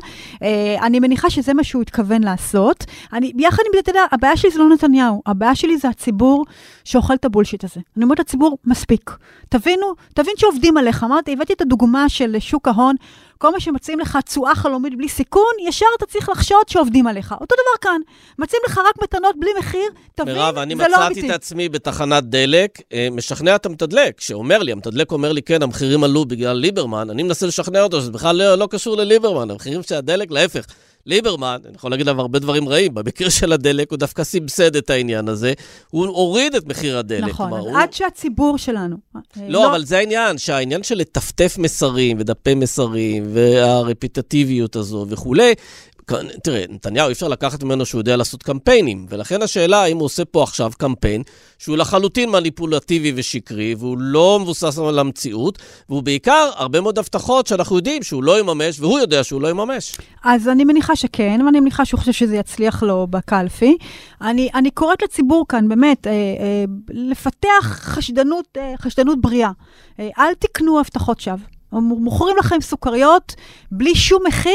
אני מניחה שזה מה שהוא התכוון לעשות. אני, ביחד עם זה, אתה יודע, הבעיה שלי זה לא נתניהו, הבעיה שלי זה הציבור שאוכל את הבולשיט הזה. אני אומרת לציבור, מספיק. תבינו, תבין שעובדים עליך. אמרתי, הבאתי את הדוגמה של שוק ההון, כל מה שמציעים לך תשואה חלומית בלי סיכון, ישר אתה צריך לחשוד שעובדים עליך. אותו דבר כאן. מציעים לך רק מתנות בלי מחיר, תבין, מירב, אני מצאתי את עצמי בתחנת דלק, משכנע את המתדלק, שאומר לי, המתדלק אומר לי, כן, המחירים עלו בגלל ליברמן, אני מנסה לשכנע אותו, שזה בכלל לא, לא קשור לליברמן, המחירים של הדלק, להפך. ליברמן, אני יכול להגיד עליו הרבה דברים רעים, במקרה של הדלק הוא דווקא סבסד את העניין הזה, הוא הוריד את מחיר הדלק. נכון, אז הוא... עד שהציבור שלנו... לא, לא, אבל זה העניין, שהעניין של לטפטף מסרים ודפי מסרים, והרפיטטיביות הזו וכולי, תראה, נתניהו אי אפשר לקחת ממנו שהוא יודע לעשות קמפיינים, ולכן השאלה האם הוא עושה פה עכשיו קמפיין, שהוא לחלוטין מניפולטיבי ושקרי, והוא לא מבוסס על המציאות, והוא בעיקר הרבה מאוד הבטחות שאנחנו יודעים שהוא לא יממש, והוא יודע שהוא לא יממש. אז אני מניחה שכן, ואני מניחה שהוא חושב שזה יצליח לו בקלפי. אני, אני קוראת לציבור כאן באמת, אה, אה, לפתח חשדנות, אה, חשדנות בריאה. אה, אל תקנו הבטחות שווא. מוכרים לכם סוכריות בלי שום מחיר,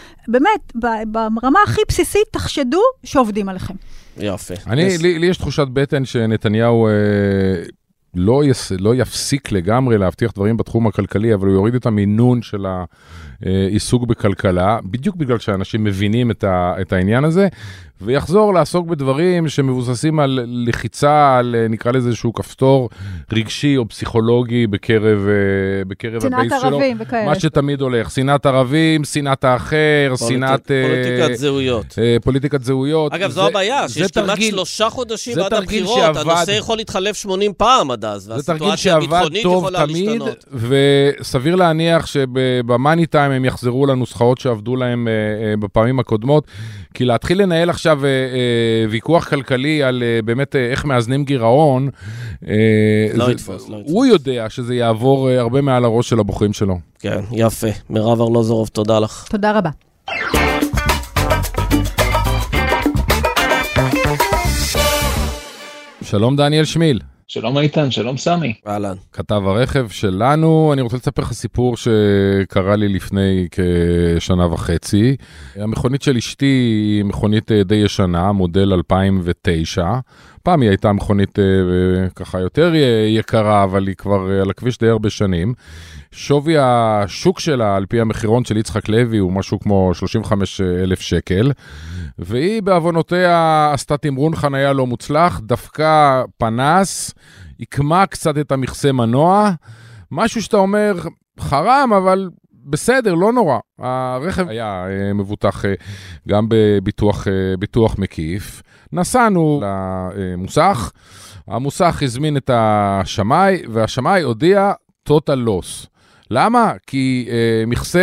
באמת, ברמה הכי בסיסית, תחשדו שעובדים עליכם. יפה. אני, לי, לי יש תחושת בטן שנתניהו אה, לא, יס, לא יפסיק לגמרי להבטיח דברים בתחום הכלכלי, אבל הוא יוריד את המינון של העיסוק בכלכלה, בדיוק בגלל שאנשים מבינים את, ה, את העניין הזה, ויחזור לעסוק בדברים שמבוססים על לחיצה, על נקרא לזה איזשהו כפתור רגשי או פסיכולוגי בקרב, בקרב הבייס שלו. מה שתמיד הולך, שנאת ערבים, שנאת האחר, שנאת... פוליטיקת זהויות. פוליטיקת זהויות. אגב, זו הבעיה, שיש כמעט שלושה חודשים עד הבחירות, הנושא יכול להתחלף שמונים פעם עד אז, והסיטואציה הביטחונית יכולה להשתנות. וסביר להניח שבמאני טיים הם יחזרו לנוסחאות שעבדו להם בפעמים הקודמות, כי להתחיל לנהל עכשיו ויכוח כלכלי על באמת איך מאזנים גירעון, לא יתפוס, לא יתפוס. הוא יודע שזה יעבור הרבה מעל הראש של הבוחרים שלו. כן, יפה. מירב ארלוזורוב, תודה לך. תודה רבה. שלום דניאל שמיל. שלום איתן, שלום סמי. אהלן. כתב הרכב שלנו, אני רוצה לספר לך סיפור שקרה לי לפני כשנה וחצי. המכונית של אשתי היא מכונית די ישנה, מודל אלפיים ותשע. פעם היא הייתה מכונית ככה יותר יקרה, אבל היא כבר על הכביש די הרבה שנים. שווי השוק שלה, על פי המחירון של יצחק לוי, הוא משהו כמו שלושים וחמישה אלף שקל, והיא בעוונותיה עשתה תמרון חנייה לא מוצלח, דווקא פנס, עקמה קצת את המכסה מנוע, משהו שאתה אומר, חרם, אבל בסדר, לא נורא. הרכב היה מבוטח גם בביטוח ביטוח מקיף. נסענו למוסך, המוסך הזמין את השמאי, והשמאי הודיע total loss. למה? כי אה, מכסה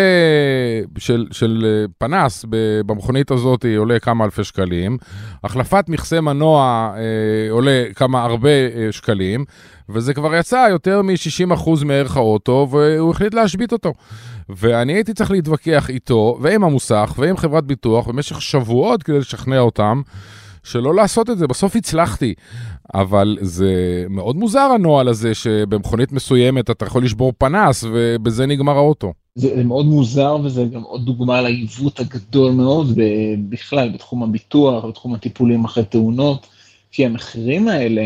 של, של אה, פנס במכונית הזאת עולה כמה אלפי שקלים, החלפת מכסה מנוע אה, עולה כמה הרבה אה, שקלים, וזה כבר יצא יותר מ-שישים אחוז מערך האוטו, והוא החליט להשבית אותו. ואני הייתי צריך להתווכח איתו, ועם המוסך, ועם חברת ביטוח, במשך שבועות כדי לשכנע אותם, שלא לעשות את זה. בסוף הצלחתי, אבל זה מאוד מוזר הנועל הזה, שבמכונית מסוימת אתה יכול לשבור פנס, ובזה נגמר האוטו. זה, זה מאוד מוזר, וזה גם עוד דוגמה לעיוות הגדול מאוד, בכלל בתחום הביטוח, בתחום הטיפולים אחרי תאונות, כי המחירים האלה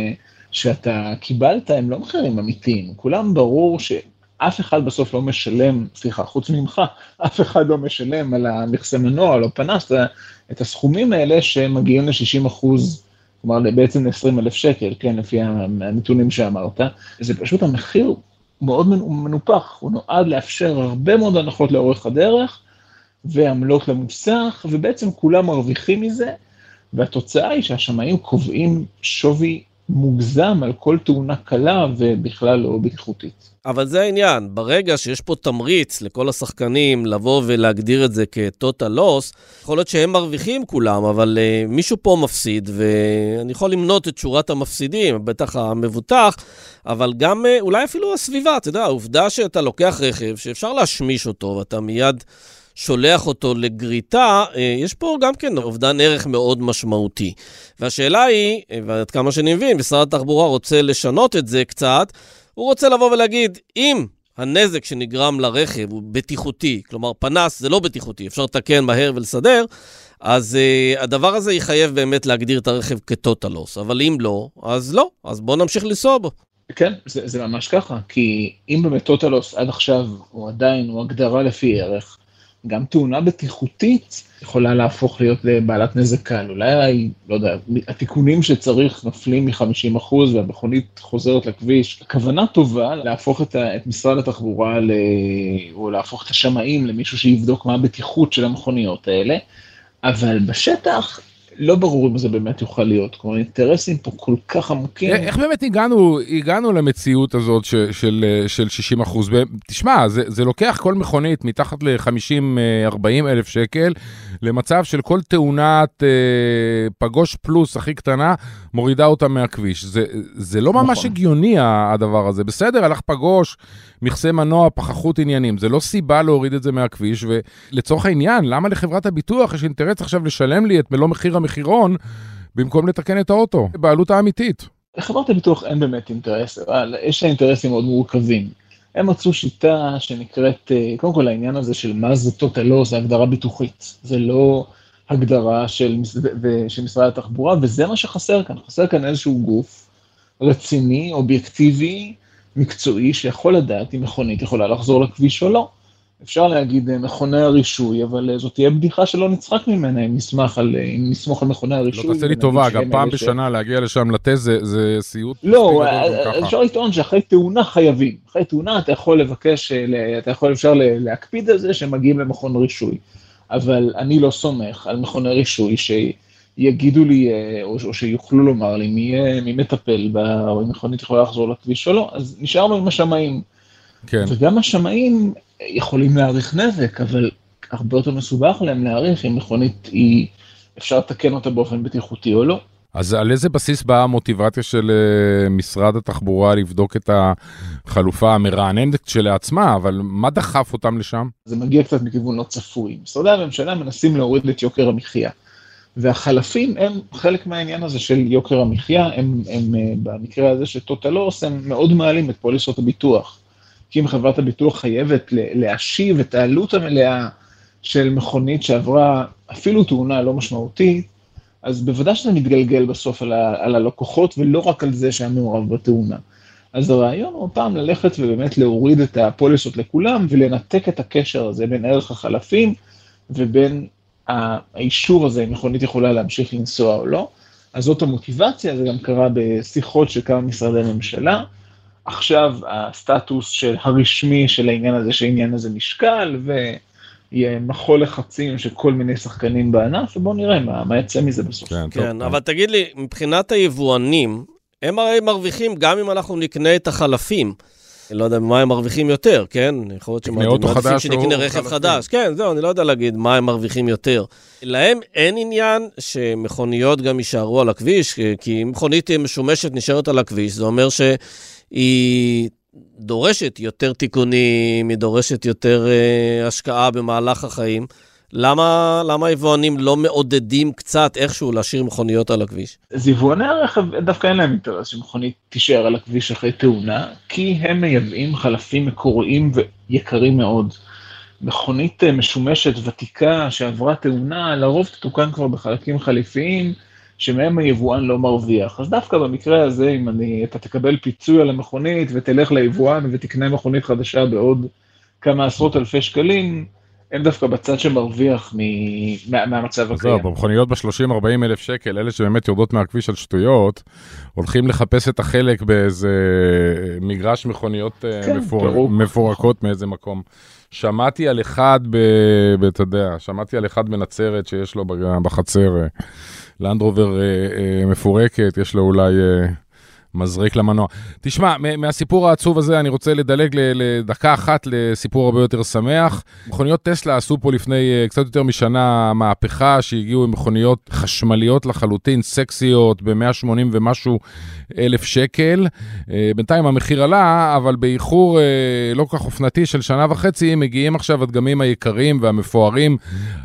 שאתה קיבלת, הם לא מחירים אמיתיים. כולם ברור שאף אחד בסוף לא משלם, סליחה, חוץ ממך, אף אחד לא משלם על המכסה מנוע, על הפנס, את הסכומים האלה שמגיעים ל-שישים אחוז, כלומר בעצם ל-עשרים אלף שקל, כן, לפי הנתונים שאמרת. זה פשוט המחיר מאוד מנופח, הוא נועד לאפשר הרבה מאוד הנחות לאורך הדרך, ועמלות למוסך, ובעצם כולם מרוויחים מזה, והתוצאה היא שהשמאים קובעים שווי מוגזם על כל תאונה קלה, ובכלל לא בטיחותית. אבל זה העניין, ברגע שיש פה תמריץ לכל השחקנים לבוא ולהגדיר את זה כ-total loss, יכול להיות שהם מרוויחים כולם, אבל uh, מישהו פה מפסיד, ואני יכול למנות את שורת המפסידים, בטח המבוטח, אבל גם uh, אולי אפילו הסביבה, אתה יודע, העובדה שאתה לוקח רכב, שאפשר להשמיש אותו, ואתה מיד שולח אותו לגריטה, uh, יש פה גם כן אובדן ערך מאוד משמעותי. והשאלה היא, ועד כמה שאני מבין, משרד התחבורה רוצה לשנות את זה קצת, הוא רוצה לבוא ולהגיד, אם הנזק שנגרם לרכב הוא בטיחותי, כלומר פנס זה לא בטיחותי, אפשר לתקן מהר ולסדר, אז uh, הדבר הזה יחייב באמת להגדיר את הרכב כ-total loss, אבל אם לא, אז לא, אז בוא נמשיך לנסוע בו. כן, זה, זה ממש ככה, כי אם באמת total loss עד עכשיו הוא עדיין, הוא הגדרה לפי ערך, גם תאונה בטיחותית יכולה להפוך להיות לבעלת נזק קל. אולי, לא יודע, התיקונים שצריך נופלים מ-חמישים אחוז והמכונית חוזרת לכביש. הכוונה טובה להפוך את, את משרד התחבורה, ל... או להפוך את השמאים למישהו שיבדוק מה הבטיחות של המכוניות האלה, אבל בשטח לא ברור אם זה באמת יוכל להיות. כלומר, אינטרסים פה כל כך עמוקים. איך באמת הגענו, הגענו למציאות הזאת של, של, של שישים אחוז? תשמע, זה, זה לוקח כל מכונית מתחת ל-חמישים ארבעים אלף שקל, למצב של כל תאונת אה, פגוש פלוס הכי קטנה, מורידה אותה מהכביש. זה, זה לא ממש נכון. הגיוני הדבר הזה. בסדר, הלך פגוש, מכסה מנוע, פחחות עניינים. זה לא סיבה להוריד את זה מהכביש, ולצורך העניין, למה לחברת הביטוח יש אינטרס עכשיו לשלם לי את מלוא מחיר המחירון, במקום לתקן את האוטו, בעלות האמיתית? לחברת הביטוח אין באמת אינטרס, אבל יש לה אינטרסים מאוד מורכבים. הם מצאו שיטה שנקראת, קודם כל העניין הזה של מה זה total loss, זה הגדרה ביטוחית. זה לא הגדרה של, של משרד התחבורה, וזה מה שחסר כאן. חסר כאן איזשהו גוף רציני, אובייקטיבי, מקצועי, שיכול לדעת אם מכונית יכולה לחזור לכביש או לא. אפשר להגיד מכוני הרישוי, אבל זאת תהיה בדיחה שלא נצחק ממנה, אם נשמח על, אם נסמוך על מכוני הרישוי. לא תעשה לי טובה, גם פעם בשנה להגיע לשם לטס, זה, זה סיוט. לא, אפשר לטעון שאחרי תאונה חייבים. אחרי תאונה אתה יכול לבקש, אתה יכול אפשר להקפיד על זה שמגיעים למכון רישוי. אבל אני לא סומך על מכוני רישוי שיגידו לי, או, או שיוכלו לומר לי, מי, מי מטפל בה, או אם מכונית יכולה לחזור לכביש או לא, אז נשארנו עם השמאים. כן. וגם השמאים יכולים להעריך נזק, אבל הרבה יותר מסובך להם להעריך אם מכונית היא, אפשר לתקן אותה באופן בטיחותי או לא. אז על איזה בסיס באה המוטיבציה של משרד התחבורה לבדוק את החלופה המרעננת שלעצמה, אבל מה דחף אותם לשם? זה מגיע קצת מכיוון לא צפוי. משרדי הממשלה מנסים להוריד את יוקר המחיה, והחלפים הם חלק מהעניין הזה של יוקר המחיה, הם, הם במקרה הזה שטוטלוס, הם מאוד מעלים את פוליסות הביטוח. כי אם חברת הביטוח חייבת להשיב את העלות המלאה של מכונית שעברה אפילו תאונה לא משמעותית, אז בוודאי שזה מתגלגל בסוף על, ה, על הלקוחות, ולא רק על זה שהיה מעורב בתאונה. אז הרעיון הוא פעם ללכת ובאמת להוריד את הפוליסות לכולם, ולנתק את הקשר הזה בין ערך החלפים, ובין האישור הזה, אם מכונית יכולה להמשיך לנסוע או לא. אז זאת המוטיבציה, זה גם קרה בשיחות של כמה משרדי ממשלה, עכשיו הסטטוס של הרשמי של העניין הזה, שהעניין הזה נשקל, ויהיה מחול לחצים של כל מיני שחקנים בענף, ובואו נראה מה, מה יצא מזה בסוף. כן, כן, אבל תגיד לי, מבחינת היבואנים, הם הרי מרוויחים גם אם אנחנו נקנה את החלפים. אני לא יודע מה הם מרוויחים יותר, כן? יכול להיות שמעדיפים שנקנה רכב חדש. כן, זהו, אני לא יודע להגיד מה הם מרוויחים יותר. להם אין עניין שמכוניות גם יישארו על הכביש, כי אם מכונית משומשת נשארת על הכביש, זה אומר ש... היא דורשת יותר תיקונים, היא דורשת יותר uh, השקעה במהלך החיים. למה, למה יבואנים לא מעודדים קצת איכשהו להשאיר מכוניות על הכביש? אז יבואני הרכב דווקא אין להם אינטרס שמכונית תישאר על הכביש אחרי תאונה, כי הם מייבאים חלפים מקוריים ויקרים מאוד. מכונית משומשת ותיקה שעברה תאונה, לרוב תתוקן כבר בחלקים חליפיים, שמהם היבואן לא מרוויח. אז דווקא במקרה הזה, אם אני, אתה תקבל פיצוי על המכונית ותלך ליבואן ותקנה מכונית חדשה בעוד כמה עשרות אלפי שקלים, הם דווקא בצד שמרוויח מה, מהמצב הקיים. זהו, במכוניות ב-שלושים ארבעים אלף שקל, אלה שבאמת יורדות מהכביש על שטויות, הולכים לחפש את החלק באיזה מגרש מכוניות כן, מפור... מפורקות מאיזה מקום. שמעתי על אחד, ב... אתה יודע, שמעתי על אחד בנצרת שיש לו בחצר לנדרובר מפורקת, יש לו אולי מזריק למנוע. תשמע, מהסיפור העצוב הזה אני רוצה לדלג לדקה אחת לסיפור הרבה יותר שמח. מכוניות טסלה עשו פה לפני קצת יותר משנה מהפכה שהגיעו עם מכוניות חשמליות לחלוטין, סקסיות, ב-מאה ושמונים ומשהו אלף שקל. בינתיים המחיר עלה, אבל באיחור לא כך אופנתי של שנה וחצי, מגיעים עכשיו הדגמים היקרים והמפוארים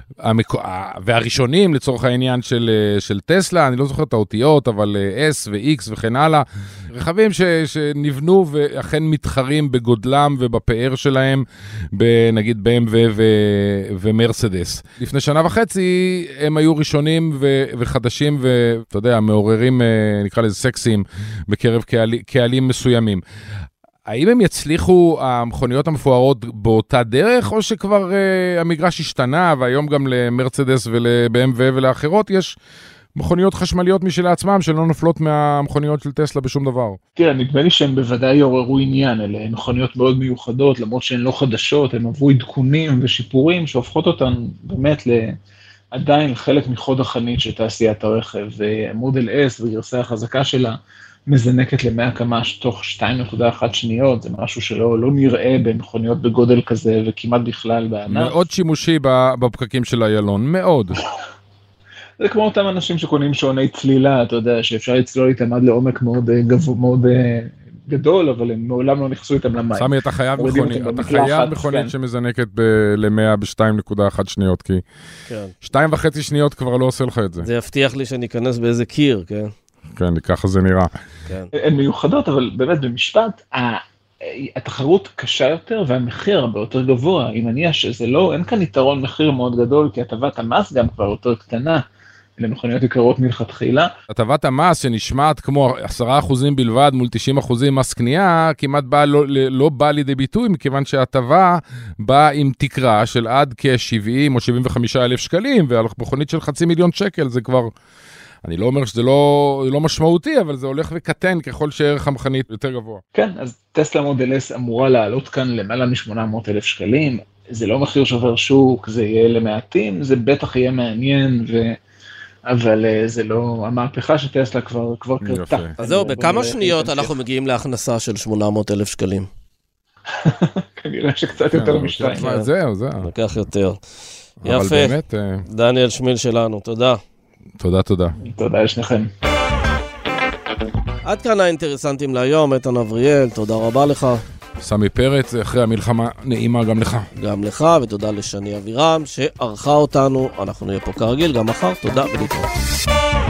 והראשונים לצורך העניין של, של טסלה, אני לא זוכר את האותיות, אבל S ו-X וכן הלאה, רכבים ש, שנבנו ואכן מתחרים בגודלם ובפאר שלהם, בנגיד בי אם דאבליו ו, ומרסדס. לפני שנה וחצי הם היו ראשונים ו, וחדשים ואתה יודע, מעוררים, נקרא לזה סקסיים, בקרב קהל, קהלים מסוימים. האם הם יצליחו המכוניות המפוארות באותה דרך, או שכבר uh, המגרש השתנה, והיום גם למרצדס ול-בי אם דאבליו ולאחרות יש מכוניות חשמליות משל עצמם, שלא נופלות מהמכוניות של טסלה בשום דבר? תראה, נדמה לי שהם בוודאי יעוררו עניין, אלה מכוניות מאוד מיוחדות, למרות שהן לא חדשות, הן עברו עדכונים ושיפורים, שהופכות אותן באמת עדיין חלק מחוד החנית של תעשיית הרכב, ומודל S וגרסה החזקה שלה, מזנקת ל-מאה קמ"ש תוך שתיים נקודה אחת שניות, זה משהו שלא לא נראה במכוניות בגודל כזה, וכמעט בכלל בענף. מאוד שימושי בפקקים של איילון, מאוד. זה כמו אותם אנשים שקונים שעוני צלילה, אתה יודע, שאפשר לצלול איתם עד לעומק מאוד, גבוה, מאוד גדול, אבל הם מעולם לא נכנסו איתם למים. סמי, אתה חייב מכונית, אתה חייב מכונית כן. שמזנקת ל-מאה ב-שתיים נקודה אחת שניות, כי כן. שתיים וחצי שניות כבר לא עושה לך את זה. זה יבטיח לי שאני אכנס באיזה קיר, כן? כן, ככה זה נראה. כן. הן מיוחדות, אבל באמת במשפט, התחרות קשה יותר והמחיר הרבה יותר גבוה. אם אני שזה לא, אין כאן יתרון מחיר מאוד גדול, כי הטבת המס גם כבר יותר קטנה. למכוניות יקרות מלכתחילה. הטבת המס שנשמעת כמו עשרה אחוזים בלבד מול תשעים אחוזים מס קנייה, כמעט בא, לא, לא בא לידי ביטוי, מכיוון שההטבה באה עם תקרה של עד כ-שבעים או שבעים וחמישה אלף שקלים, ועל מכונית של חצי מיליון שקל זה כבר, אני לא אומר שזה לא, לא משמעותי, אבל זה הולך וקטן ככל שערך המכונית יותר גבוה. כן, אז טסלה מודל S אמורה לעלות כאן למעלה מ-שמונה מאות אלף שקלים, זה לא מחיר שובר שוק, זה יהיה למעטים, זה בטח יהיה מעניין, ו... אבל זה לא, המהפכה שטסלה כבר, כבר קרתה. אז זהו, בכמה שניות אנחנו מגיעים להכנסה של שמונה מאות אלף שקלים? כנראה שקצת יותר משתיים. זהו, זהו. לקח יותר. יפה. דניאל שמיל שלנו, תודה. תודה, תודה. תודה לשניכם. עד כאן האינטרסנטים להיום, איתן אבריאל, תודה רבה לך. סמי פרץ, אחרי המלחמה נעימה גם לך. גם לך, ותודה לשני אבירם שערכה אותנו. אנחנו נהיה פה כרגיל גם מחר. תודה ולהתראות.